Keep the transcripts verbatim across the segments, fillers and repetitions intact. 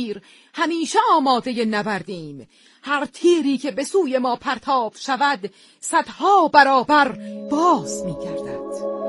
شیر همیشه آماده نبردیم. هر تیری که به سوی ما پرتاب شود صدها برابر باز می گردد.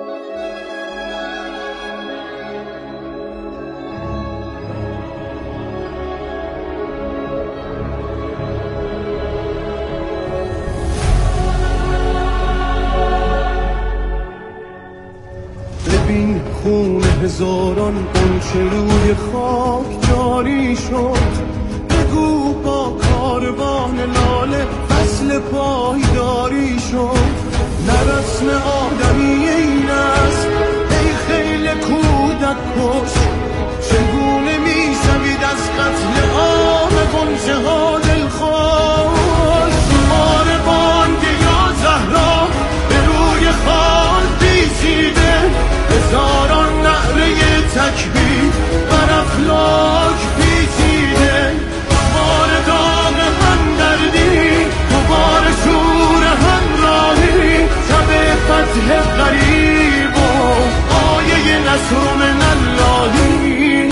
ببین خون هزاران غنچه روی خاک جاری شد. بگو با کاروان لاله فصل پایداری شد. نه رسم آدمی این است ای خیل کودک کش. چگونه می شوید از قتل عام غنچه ها دلخوش. مار بانگ یا زهرا به روی خاک پیچیده. هزاران نعره تکبیر بر افلاک پیچیده. دوباره داغ همدردی، دوباره شور همراهی. شب فتح غریب و آیه نصر من اللهی.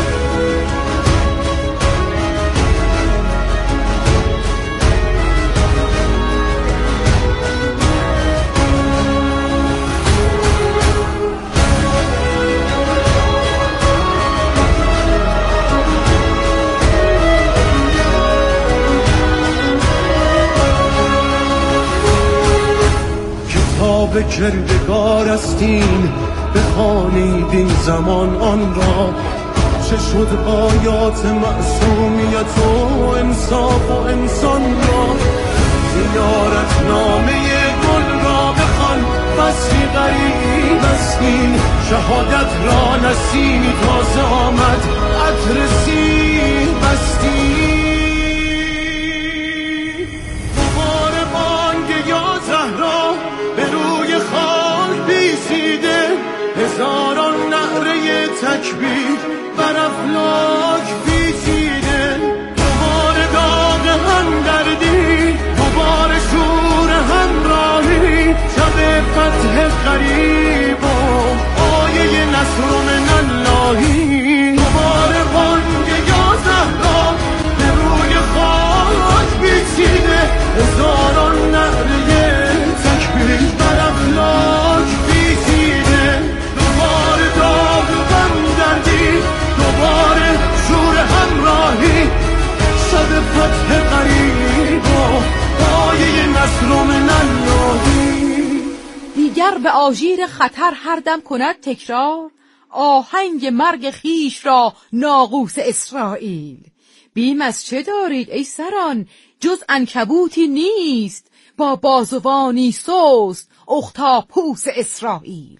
به کردگار استین بخوانید این زمان آن را. چه شد آیات معصومیت و انصاف و انسان را. زیارت نامه گل را بخوان فصلی غریب استین. شهادت را نسیمی تازه آمد عطر سیر بستین. دوباره بانگ یا زهرا به روی خاک پیچیده. هزاران نعره تکبیر بر افلاک پیچیده. دوباره داغ همدردی، دوباره شور همراهی. شب فتح غریب و آیه نصر من اللهی. دوباره بانگ یا زهرا به روی خاک پیچیده. هزاران نعره بر افلاک پیچیده. دوباره داغ غم دردی، دوباره شور همراهی. شب فتح غریب و آیه نصر من اللهی. دیگر به آژیر خطر هر دم کند تکرار. آهنگ مرگ خیش را ناقوس اسرائیل. بیم از چه دارید ای سران؟ جز عنکبوتی نیست با بازوانی سست اختاپوس اسرائیل.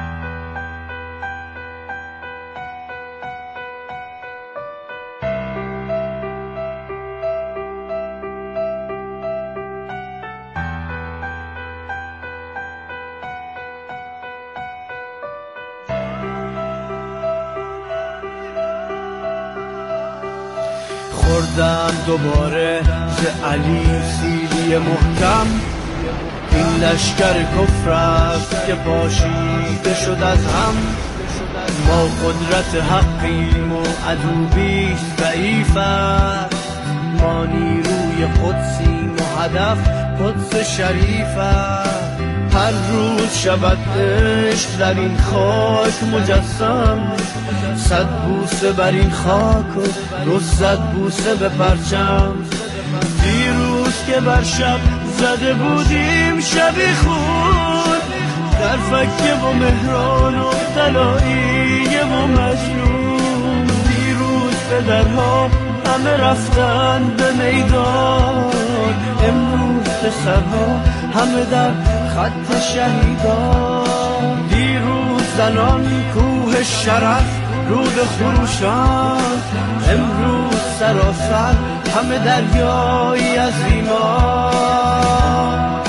خوردم دوباره ز علی سیلی محکم. این لشکر کفر است که پاشیده شد از هم. ما قدرت حقیم و عدو بیش ضعیف است. ما نیروی قدسیم و هدف قدس شریف است. هر روز شود عشق در این خاک مجسم. صد بوسه بر این خاک و دو صد بوسه به پرچم. دیروز که بر شب زده بودیم شبی خون. در فکه و مهران و دلاییه و مجنون. دیروز به درها همه رفتن به میدان. امروز پسرها همه در خط شهیدان. دیروز زنان کوه شرف رود خروشان. امروز سراسر همه دریایی از ایمان.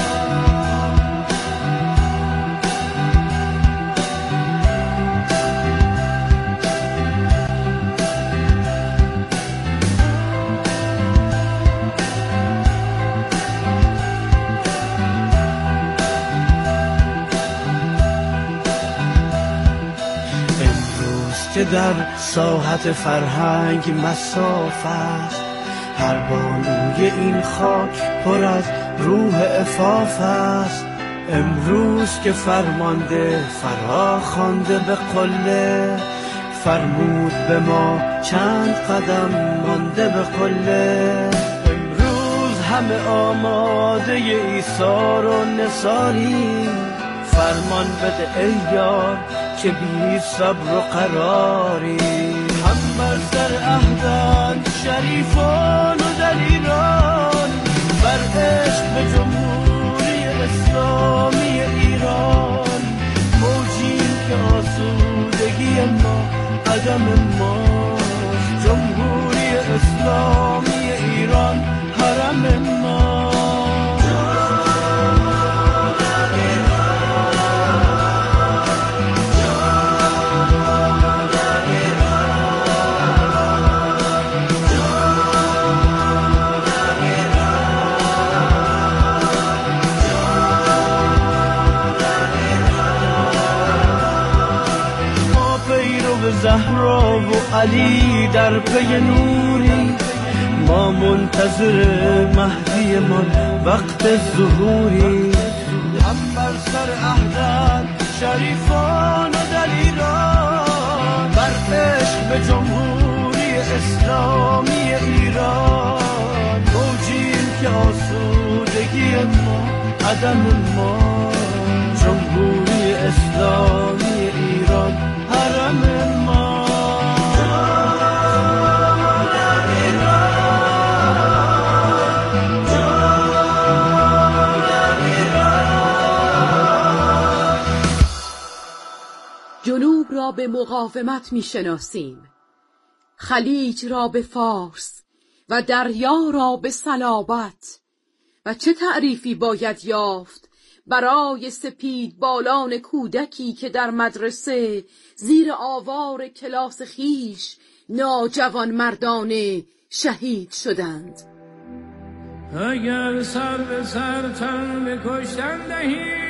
که در ساحت فرهنگ مصاف است. هر بانوی این خاک پر از روح عفاف است. امروز که فرمانده فرا خوانده به قله، فرمود به ما چند قدم مانده به قله. امروز همه آماده ایثار و نثاریم، فرمان بده ای یار که بی صبر و قراری. هم بر سر عهدن شریفان و دلیران، بر عشق به جمهوری اسلامی ایران. موجیم که آسودگی ما عدم ماست، جمهوری اسلامی ایران حرم ما. زهرا و علی در پی نوری، ما منتظر مهدی من وقت ظهوری. هم بر سر عهدن شریفان و دلیران، بر عشق به جمهوری اسلامی ایران. موجیم که آسودگی ما عدم ما، جمهوری اسلامی ایران حرم ما. جنوب را به مقاومت می شناسیم، خلیج را به فارس و دریا را به صلابت. و چه تعریفی باید یافت برای سپید بالان کودکی که در مدرسه زیر آوار کلاس خیش ناجوان مردانه شهید شدند. اگر سر به سر تن به کشتن دهی،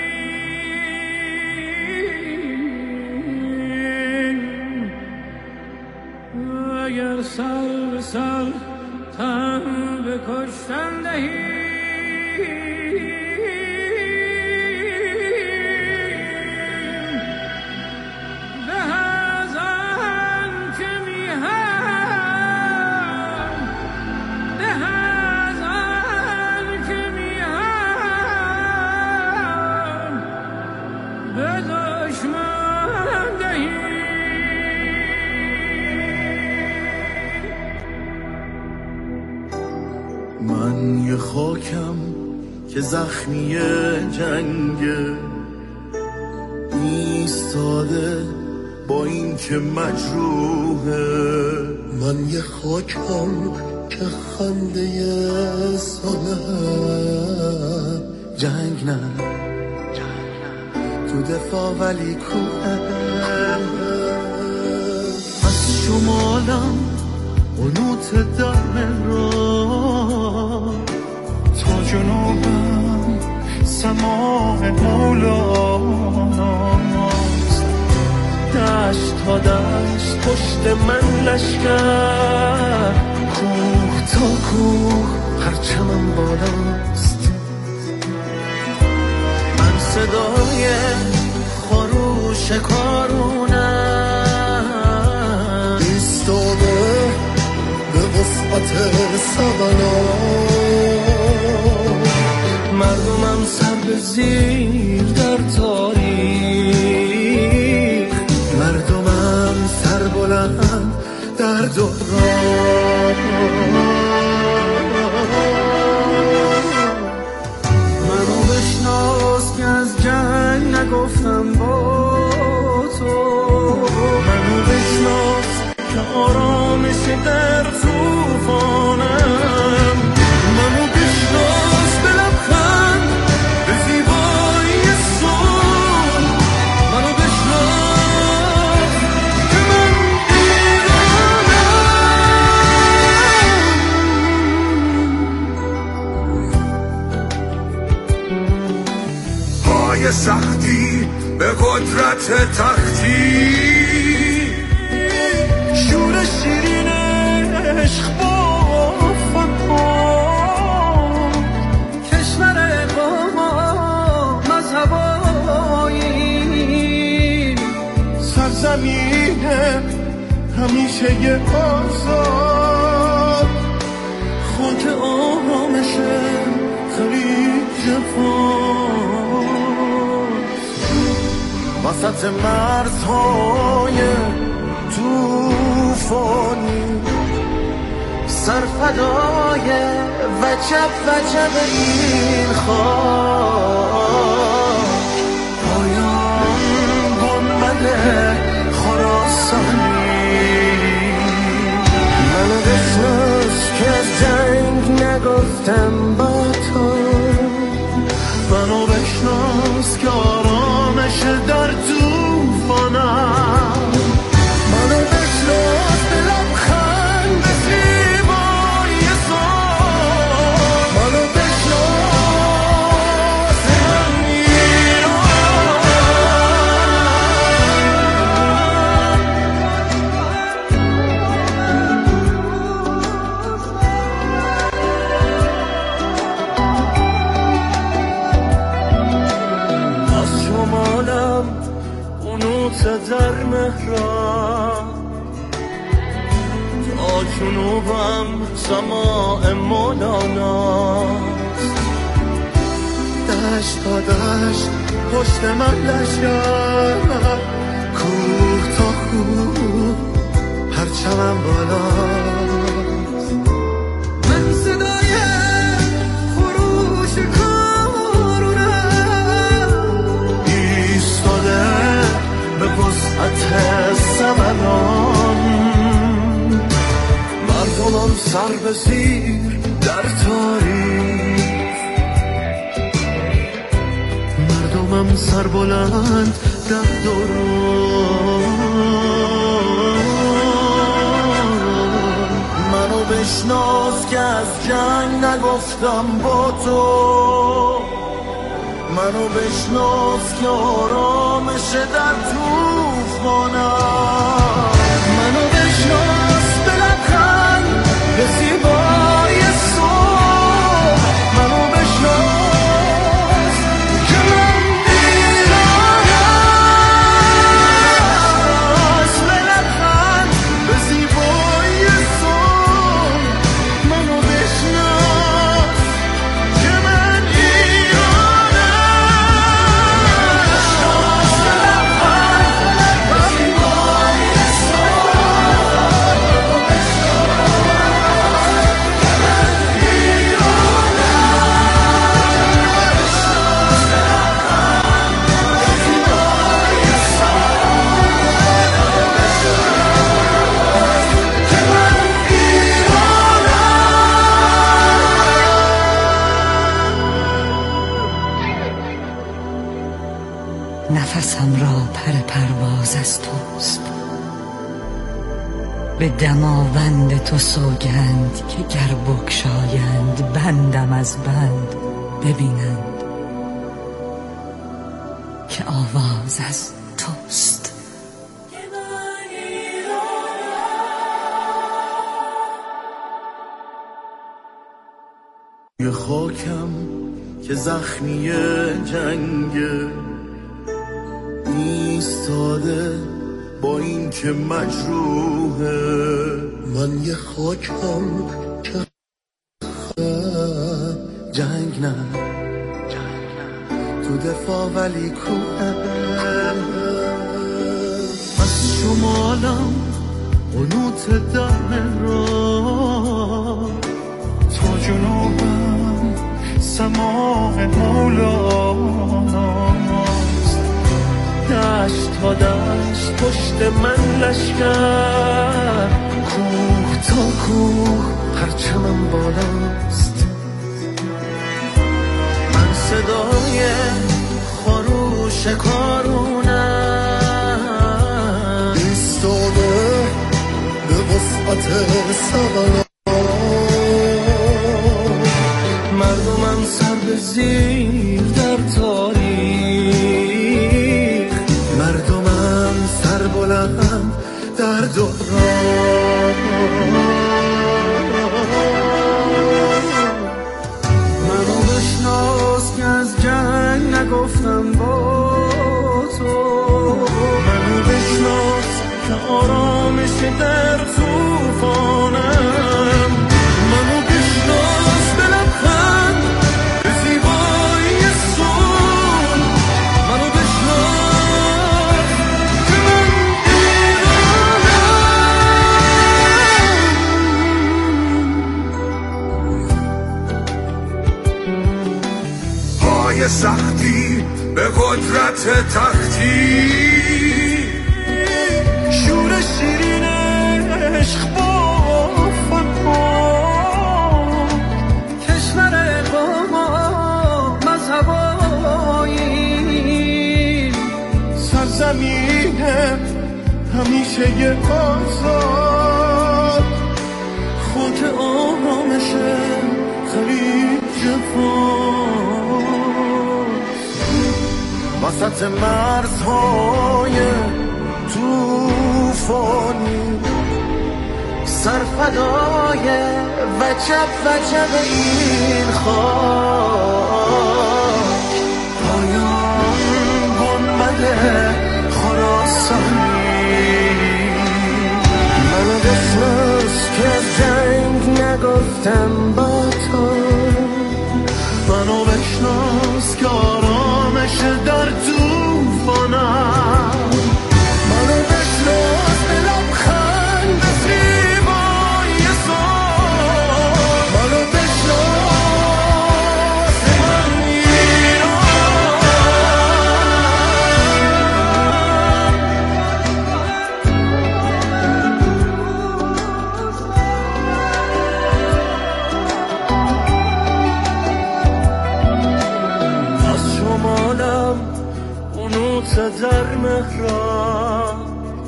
اگر سر به سر تن به کشتن دهی، من یه خاکم که زخمی جنگ ایستاده با این که مجروحه. من یه خاکم که خنده ساله جنگ نه تو دفاع ولی کوه. از شمالم قنوت در را تا جنوبم سماع مولاست. دشت تا دشت پشت من لشکر، کوه تا کوه پرچمم بالاست. من صدای خروش کارونم ایستاده به وسعت سبنا. مردمم سر به زیر در تاریخ، مردمم سر بلند در دوران. منو بشناس که از جنگ نگفتم با تو، منو بشناس که آرامش در طوفانم. منو بشناس به لبخند به زیبایی صلح، منو بشناس که من ایرانم. پای سختی به خود همیشه یه آزاد خاک آرامشه خلیج فارس وسط مرزهای توفانی سرفدای وجب وجب این خاک پایان گنبد خراسانی منو بشناس که از جنگ نگفتم با تو منو بشناس که آرامش در توفانم منو بشناس به لبخند به زیبایی سان منو بشناس من ایران از شمالم اونوت در مهران تا جنوبم سماع مولاناست دشت تا دشت پشت من لشگر کوه تا کوه پرچمم بالاست من صدای خروش کارونم ایستاده به وسعت سمنان مردمم سر به زیر در تاریخ مردمم سر بلند در دوران منو بشناس که از جنگ نگفتم با تو منو بشناس که آرامش در توفانم منو بشناس به لبخند به زیبایی صبح منو بشناس که من ایرانم به لبخند به زیبایی صبح منو بشناس که من نفسم را پر پرواز از توست به دماوند تو سوگند که گر بگشایند بندم از بند ببینند که آواز از توست یه خاکم که زخمی جنگه ایستاده با این که مجروحه من یه خاکم که جنگ نه تو دفاع ولی کوه از شمالم قنوت در مهران تا جنوبم سماع مولاناست دشت تا دشت پشت من لشگر کوه تا کوه پرچمم بالاست من صدای خروش کارونم ایستاده به وسعت سمنان مردمم سر به زیر در تاریخ مردمم سر بلند در دوران منو بشناس که از جنگ نگفتم با تو منو بشناس که آرامش در روزهای سختی به قدرت تختی، شور شیرین عشق با فنها، کشور با مذهبایی، سرزمین همیشه یه آزاد، خاک آرامشه خلیج فارس، وسط مرزهای توفانی، سرفدای وجب وجب این خاک، پایان گنبد خراسانی. من بشناس که از جنگ نگفتم با تو، منو بشناس که آرامش در توفانم، منو بشناس به لبخند زیبای سال، منو بشناس من در مهران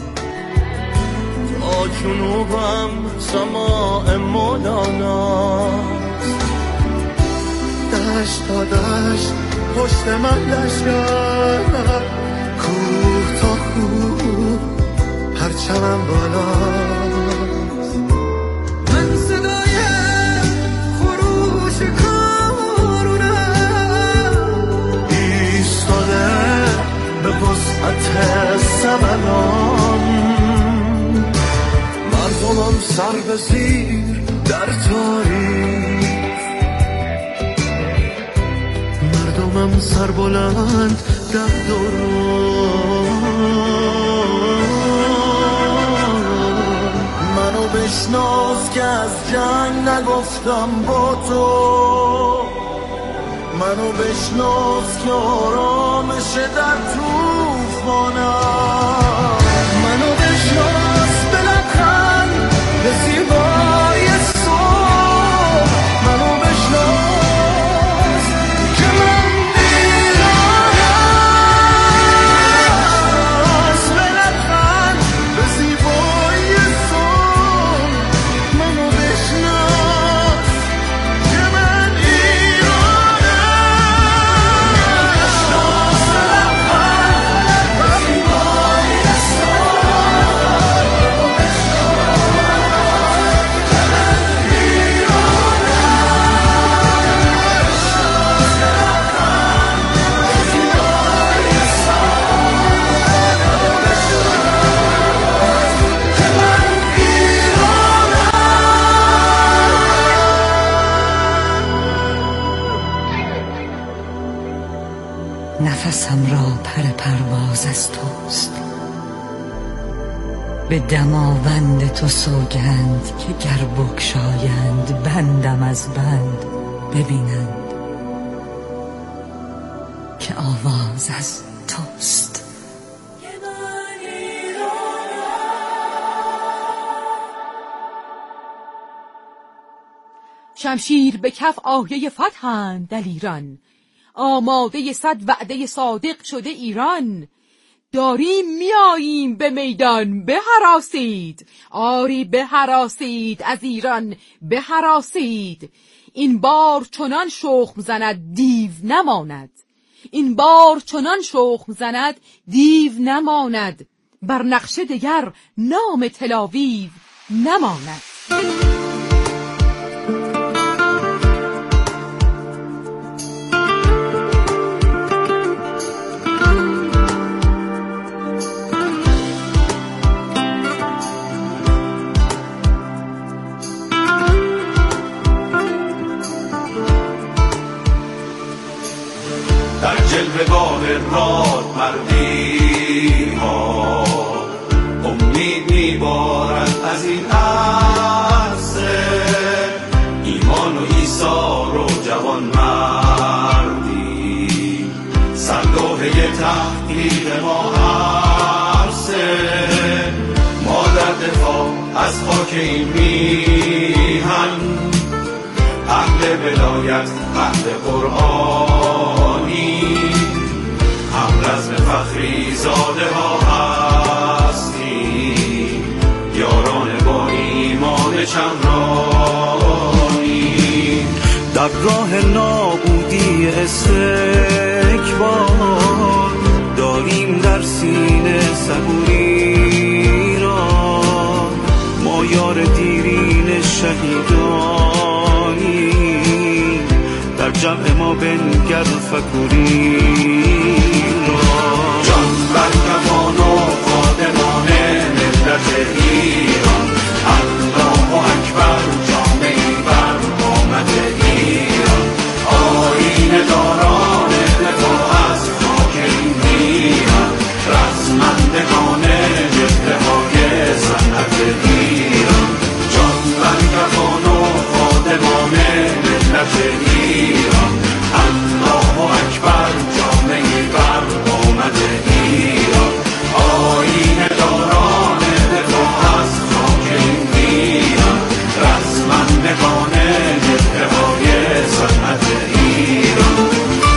تا جنوبم سماع مولاناست، دشت تا دشت پشت من لشگر، کوه تا کوه پرچمم بالاست، من صدای خروش کارونم ایستاده به وسعت سمنان، مردمم سر به زیر در تاریخ، مردمم سر بلند در دوران. منو بشناس که از جنگ نگفتم با تو، منو بشناس که آرامش در توفانم، منو بشناس به لبخند به زیبای صبح، منو بشناس که من ایرانم، به لبخند به زیبای صبح، منو بشناس که من نفسم را پر پرواز از توست، به دماوند تو سوگند که گر بگشایند بندم از بند ببینند که آواز از توست. شمشیر به کف آیه فتحند دلیران، آماده صد وعده صادق شده ایران. داریم میاییم به میدان بهراسید، آری بهراسید از ایران بهراسید. این بار چنان شخم زند دیو نماند، این بار چنان شخم زند دیو نماند. بر نقشه دگر نام تلاویو نماند. جلوه‌گاه راد مردی ها امید میبارد از این عرصه، ایمان و ایثار و جوان مردی رفیق ما هر سه، ما در دفاع از خاک این میهن، اهل ولایت اهل قرآنی، هم رزم فخری زاده ها هستی، یاران با ایمان چمرانی. در راه نابودی استکبار داریم در سینه صبوری را، ما یار دیرین شهیدانی، در جمع ما بنگر فکوری را. جان بر کفان و خادمان ملت ایران، الله اکبر جامعی بر امت ایران، آیین داران دفاع از خاک این میهن، رزمندگان جبهه های صنعت ایران. جان بر کفان و خادمان ملت ایران، الله اکبر جامعی بر امت ایران، آیین داران دفاع از خاک این میهن، رزمندگان جبهه های صنعت ایران.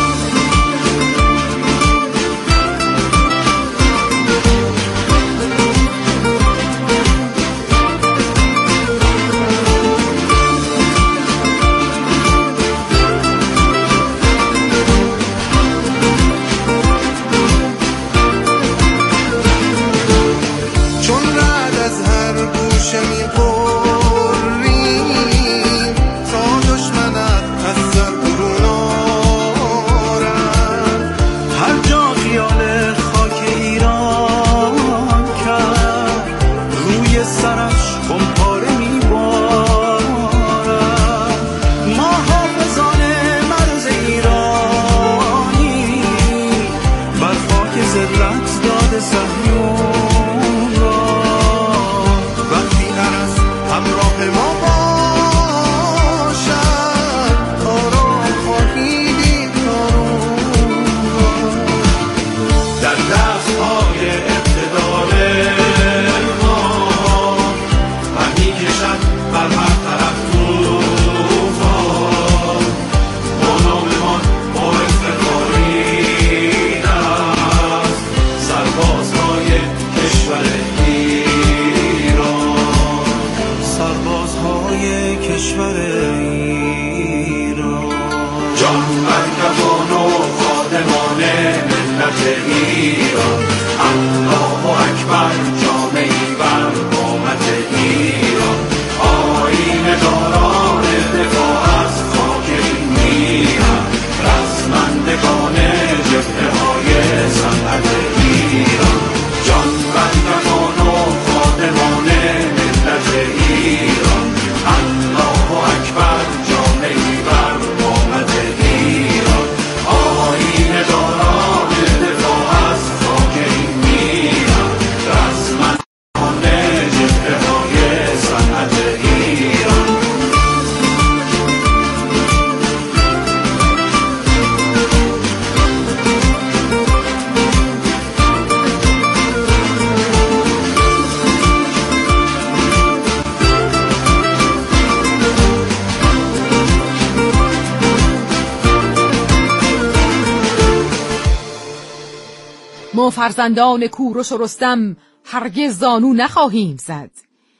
ما فرزندان کوروش و رستم هرگز زانو نخواهیم زد.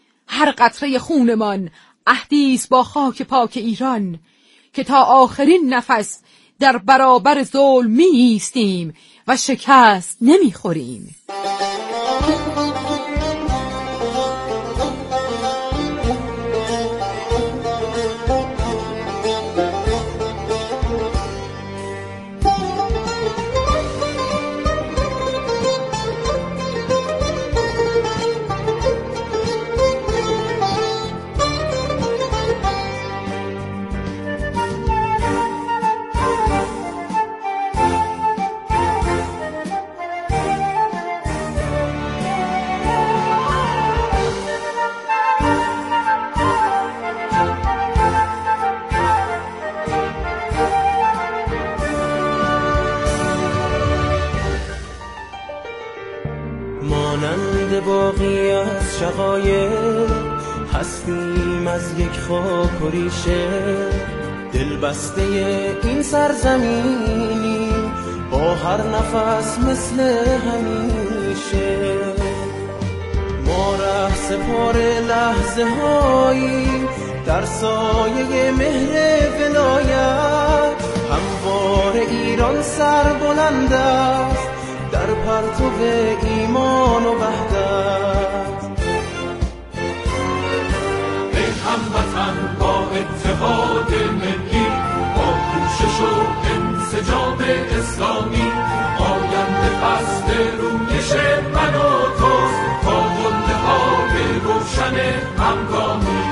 هر قطره خونمان عهدی است با خاک پاک ایران، که تا آخرین نفس در برابر ظلم می ایستیم و شکست نمی خوریم. شقایق هستیم از یک خاک و ریشه، دل بسته این سرزمینی با هر نفس مثل همیشه. ما ره سپار لحظه هایی در سایه مهر ولایت، هموار ایران سر بلند است در پرتو ایمان و وحدت. ای هموطن با اتحاد ملی، با کوشش و انسجام اسلامی، آینده فصل رویش من و توست تا قله های روشن همگامی.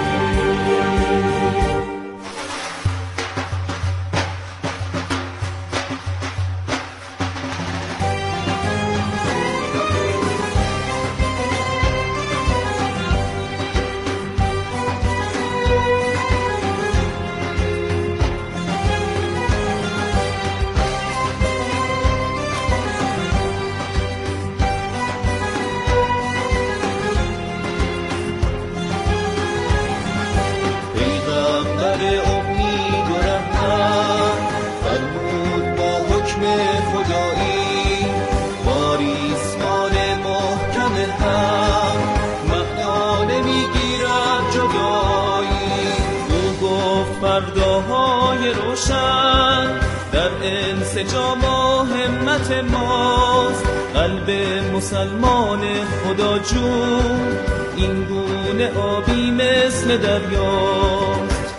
فرداهای روشن در انسجام و همت ماست، قلب مسلمان خدا جون این گونه آبی مثل دریاست.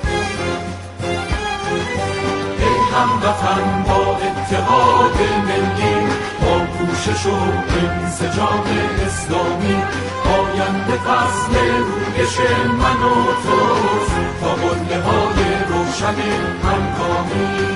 ای هموطن با اتحاد ملی، با کوشش و انسجام اسلامی، آینده فصل رویش من و توست تا قله های روشن همگامی.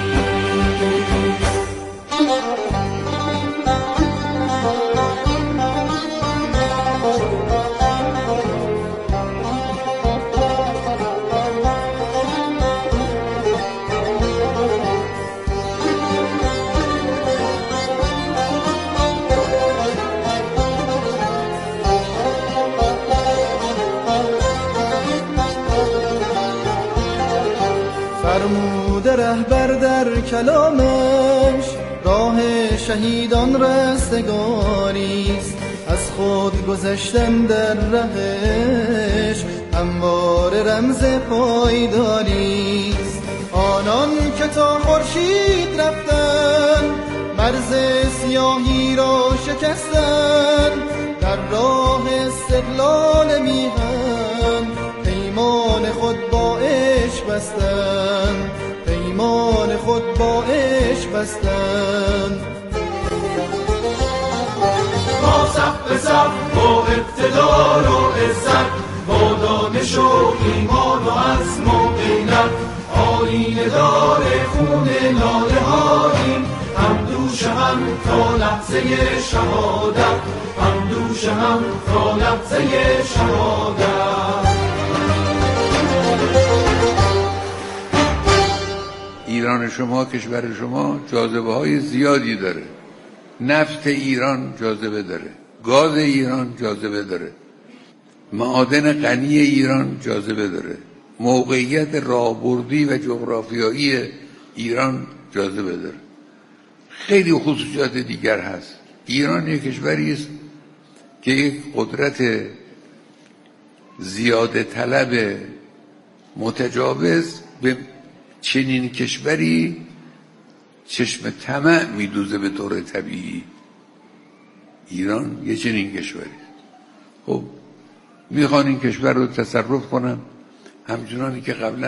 فرموده رهبر در کلامش راه شهیدان رستگاریست، از خود گذشتن در رهش همواره رمز پایداریست. آنان که تا خورشید رفتن مرز سیاهی را شکستن، در راه استقلال میهن پیمان خود با عشق بستن، پیمان خود با عشق بستن. ما صف به صف با اقتدار و عزت، با دانش و ایمان و عزم و غیرت، آیینه دار خون لاله هاییم، هم دوش هم تا لحظه شهادت، هم دوش هم تا لحظه شهادت. ایران شما، کشور شما جاذبه های زیادی داره. نفت ایران جاذبه داره، گاز ایران جاذبه داره، معادن غنی ایران جاذبه داره، موقعیت راهبردی و جغرافیایی ایران جاذبه داره. خیلی خصوصیات دیگر هست. ایران یک کشوری است که یک قدرت زیاده طلب متجاوز به چنین کشوری چشم طمع میدوزه به طور طبیعی. ایران یه چنین کشوری. خب میخوان این کشور رو تصرف کنن همچنانی که قبلا